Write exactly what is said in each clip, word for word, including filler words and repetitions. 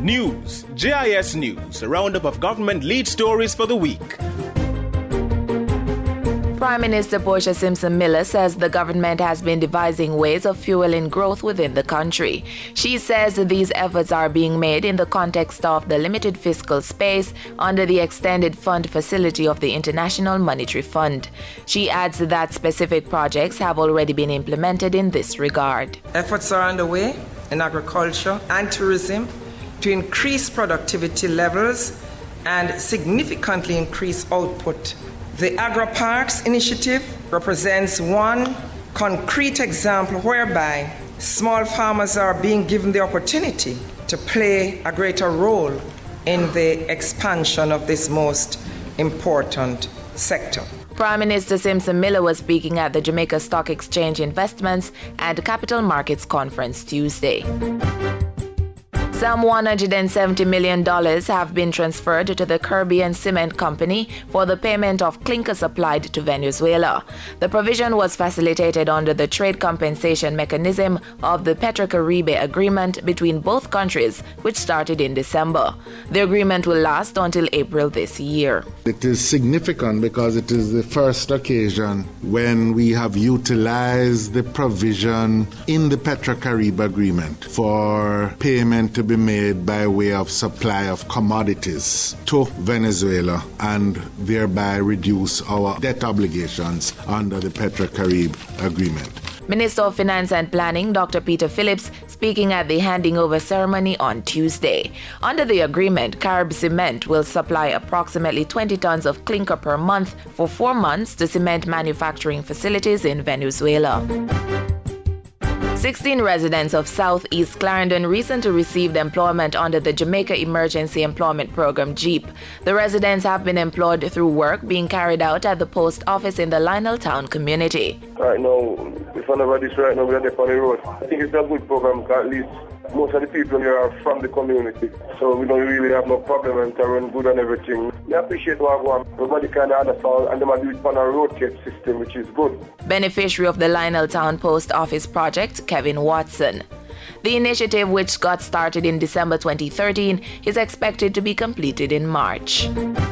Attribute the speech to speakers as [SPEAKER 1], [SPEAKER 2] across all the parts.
[SPEAKER 1] News, J I S News, a roundup of government lead stories for the week.
[SPEAKER 2] Prime Minister Portia Simpson Miller says the government has been devising ways of fueling growth within the country. She says these efforts are being made in the context of the limited fiscal space under the extended fund facility of the International Monetary Fund. She adds that specific projects have already been implemented in this regard.
[SPEAKER 3] Efforts are underway in agriculture and tourism to increase productivity levels and significantly increase output. The AgriParks initiative represents one concrete example whereby small farmers are being given the opportunity to play a greater role in the expansion of this most important sector.
[SPEAKER 2] Prime Minister Simpson Miller was speaking at the Jamaica Stock Exchange Investments and Capital Markets Conference Tuesday. Some one hundred seventy million dollars have been transferred to the Caribbean Cement Company for the payment of clinker supplied to Venezuela. The provision was facilitated under the trade compensation mechanism of the Petrocaribe Agreement between both countries, which started in December. The agreement will last until April this year.
[SPEAKER 4] It is significant because it is the first occasion when we have utilized the provision in the Petrocaribe Agreement for payment to be made by way of supply of commodities to Venezuela and thereby reduce our debt obligations under the Petrocaribe Agreement.
[SPEAKER 2] Minister of Finance and Planning, Doctor Peter Phillips, speaking at the handing over ceremony on Tuesday. Under the agreement, Carib Cement will supply approximately twenty tons of clinker per month for four months to cement manufacturing facilities in Venezuela. sixteen residents of Southeast Clarendon recently received employment under the Jamaica Emergency Employment Program, JEEP. The residents have been employed through work being carried out at the post office in the Lionel Town community.
[SPEAKER 5] Right now, if I never this right now, we are there on the road. I think it's a good program because at least most of the people here are from the community. So we don't really have no problem and to run good and everything. We appreciate what I want. Everybody kind of understand and they might do it on a rotate system, which is good.
[SPEAKER 2] Beneficiary of the Lionel Town Post Office project, Kevin Watson. The initiative, which got started in December twenty thirteen, is expected to be completed in March.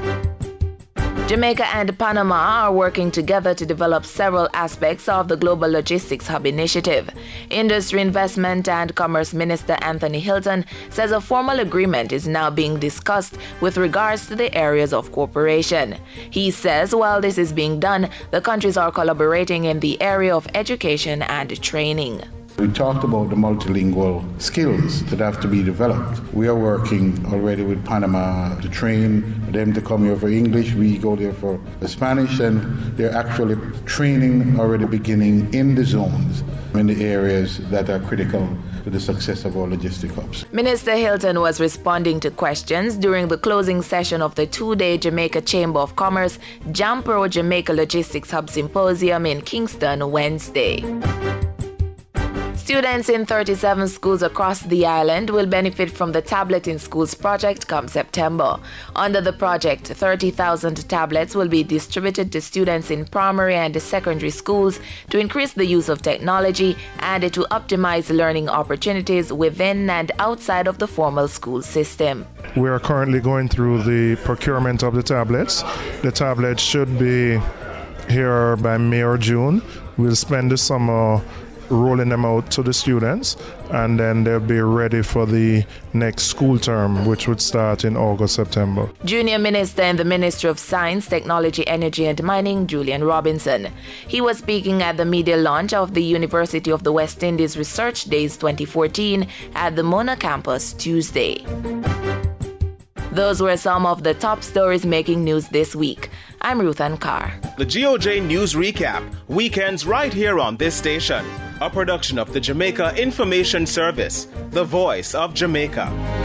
[SPEAKER 2] Jamaica and Panama are working together to develop several aspects of the Global Logistics Hub initiative. Industry, Investment and Commerce Minister Anthony Hilton says a formal agreement is now being discussed with regards to the areas of cooperation. He says while this is being done, the countries are collaborating in the area of education and training.
[SPEAKER 6] We talked about the multilingual skills that have to be developed. We are working already with Panama to train them to come here for English. We go there for the Spanish, and they're actually training already beginning in the zones, in the areas that are critical to the success of our logistic hubs.
[SPEAKER 2] Minister Hilton was responding to questions during the closing session of the two-day Jamaica Chamber of Commerce JAMPRO Jamaica Logistics Hub Symposium in Kingston Wednesday. Students in thirty-seven schools across the island will benefit from the Tablet in Schools project come September. Under the project, thirty thousand tablets will be distributed to students in primary and secondary schools to increase the use of technology and to optimize learning opportunities within and outside of the formal school system.
[SPEAKER 7] We are currently going through the procurement of the tablets. The tablets should be here by May or June. We'll spend the summer rolling them out to the students, and then they'll be ready for the next school term, which would start in August, September.
[SPEAKER 2] Junior Minister in the Ministry of Science, Technology, Energy and Mining, Julian Robinson. He was speaking at the media launch of the University of the West Indies Research Days twenty fourteen at the Mona campus Tuesday. Those were some of the top stories making news this week. I'm Ruth Ann Carr.
[SPEAKER 1] The G O J News Recap, weekends right here on this station. A production of the Jamaica Information Service, the voice of Jamaica.